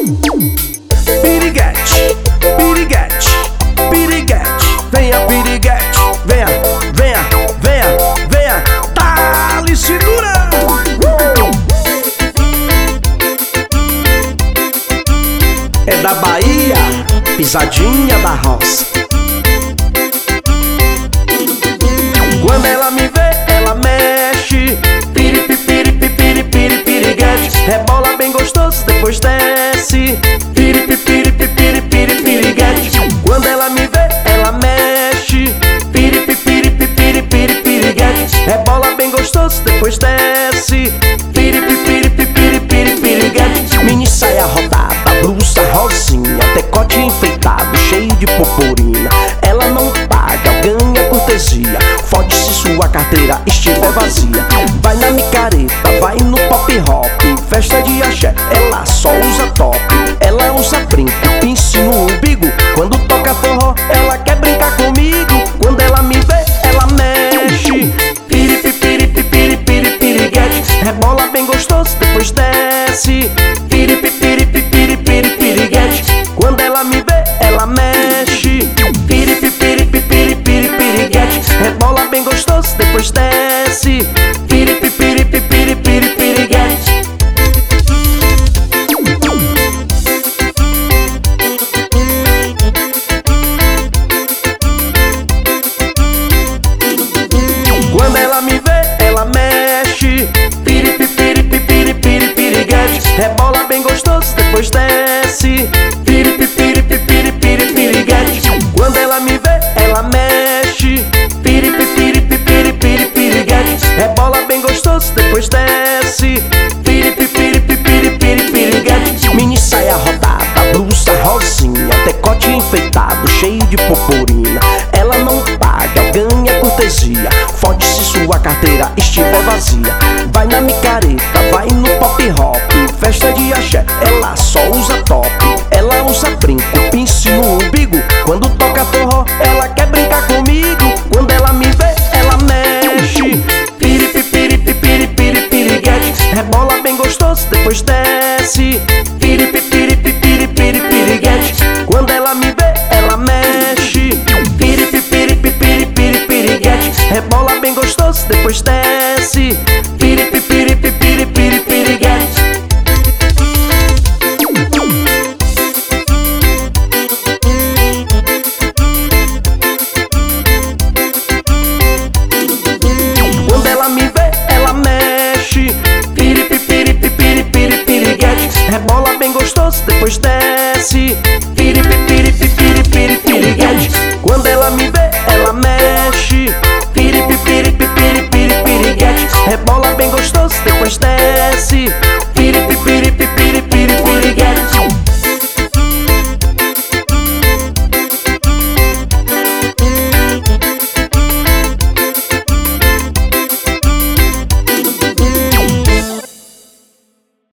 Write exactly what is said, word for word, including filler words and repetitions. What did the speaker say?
Piriguete, piriguete, piriguete, venha piriguete, venha, venha, venha, venha, tá ali segurando. É da Bahia, pisadinha da roça. Quando ela me vê, ela mexe. Piripi, piripi, piripi, piriguete. Rebola bem gostoso, depois desce. Piripi, piripi, piripi, piriguete. Quando ela me vê, ela mexe. Piripi, piripi, piripi, piriguete. Rebola bem gostoso, depois desce. Piripi, piripi, piripi, piriguete. Mini saia rodada, blusa rosinha, decote enfeitado, cheio de purpurina. Ela não paga, ganha cortesia. Fode se sua carteira estiver vazia. Vai na micareta, vai no pop hop, festa de axé, ela só usa top. Ela usa brinco, pince no umbigo. Quando toca forró, ela quer brincar comigo. Quando ela me vê, ela mexe. Piripi, piripi, piripi, piriguete. Rebola bem gostoso, depois desce. Piripi, piripi, piripi, piriguete. Quando ela me vê, ela mexe. Piripi, piripi, piripi, piriguete. Rebola bem gostoso, depois desce. Piripi, piripi, piripi, piriguete. Quando ela me vê, ela mexe. Piripi, piripi, piripi, piriguete. Rebola bem gostoso, depois desce. Piripi, piripi, piripi, piriguete. Quando ela me vê, ela mexe. Piripi, piripi, piripi, piriguete. Rebola bem gostoso, depois desce. Piripi, piripi, piripi, piriguete. Mini saia rodada, blusa rosinha, decote enfeitado, cheio de purpurina. Ela não paga, ganha cortesia. Fode se sua carteira estiver vazia. Vai na micareta, vai no pop hop, festa de axé, ela só usa top. Ela usa brinco, pince no umbigo. Quando toca forró, ela quer brincar comigo. Quando ela me vê, ela mexe. Piripi, piripi, piripi, piriguete. Rebola bem gostoso, depois desce. Piripi, piripi, piripi, piriguete. Quando ela me vê, ela mexe. Piripi, piripi, piripi, piriguete. Rebola bem gostoso, depois desce. Piripi, piripi, piripi, piriguete. Quando ela me vê, ela mexe. Piripi, piripi, piripi, piriguete. Rebola bem gostoso, depois desce. Piripi, piripi, piripi, piriguete. Quando ela me vê,